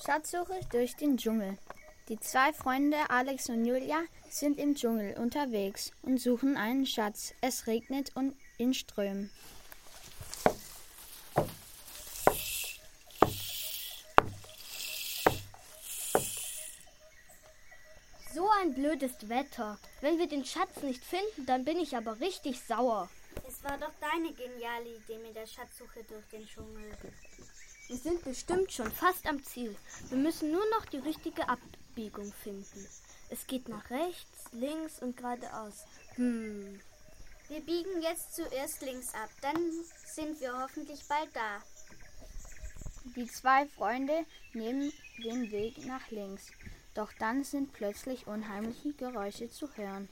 Schatzsuche durch den Dschungel. Die zwei Freunde Alex und Julia sind im Dschungel unterwegs und suchen einen Schatz. Es regnet und in Strömen. So ein blödes Wetter. Wenn wir den Schatz nicht finden, dann bin ich aber richtig sauer. Es war doch deine geniale Idee mit der Schatzsuche durch den Dschungel. Wir sind bestimmt schon fast am Ziel. Wir müssen nur noch die richtige Abbiegung finden. Es geht nach rechts, links und geradeaus. Wir biegen jetzt zuerst links ab, dann sind wir hoffentlich bald da. Die zwei Freunde nehmen den Weg nach links. Doch dann sind plötzlich unheimliche Geräusche zu hören.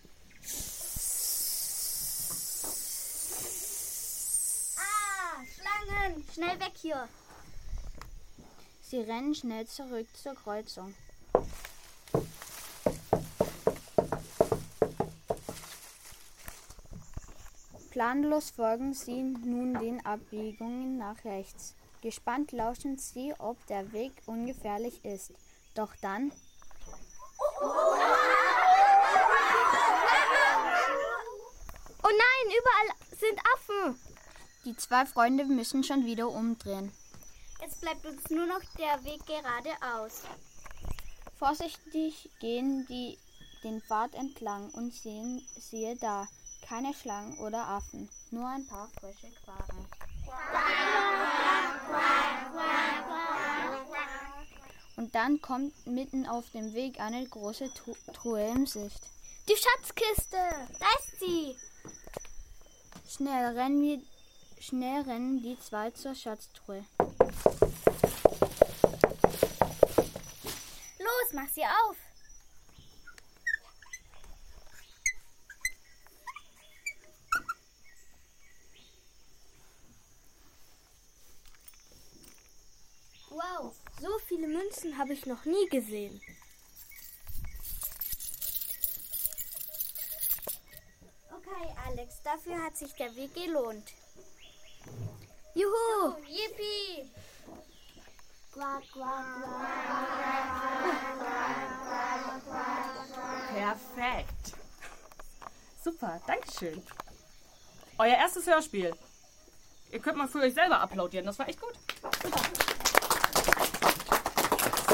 Schlangen! Schnell weg hier! Sie rennen schnell zurück zur Kreuzung. Planlos folgen sie nun den Abbiegungen nach rechts. Gespannt lauschen sie, ob der Weg ungefährlich ist. Doch dann... Oh nein, überall sind Affen! Die zwei Freunde müssen schon wieder umdrehen. Jetzt bleibt uns nur noch der Weg geradeaus. Vorsichtig gehen die den Pfad entlang und siehe da, keine Schlangen oder Affen, nur ein paar frische Quaken. Und dann kommt mitten auf dem Weg eine große Truhe in Sicht. Die Schatzkiste! Da ist sie! Schnell rennen die zwei zur Schatztruhe. Los, mach sie auf! Wow, so viele Münzen habe ich noch nie gesehen. Okay, Alex, dafür hat sich der Weg gelohnt. Juhu! Yippie! Perfekt. Super, dankeschön. Euer erstes Hörspiel. Ihr könnt mal für euch selber applaudieren, das war echt gut. Super.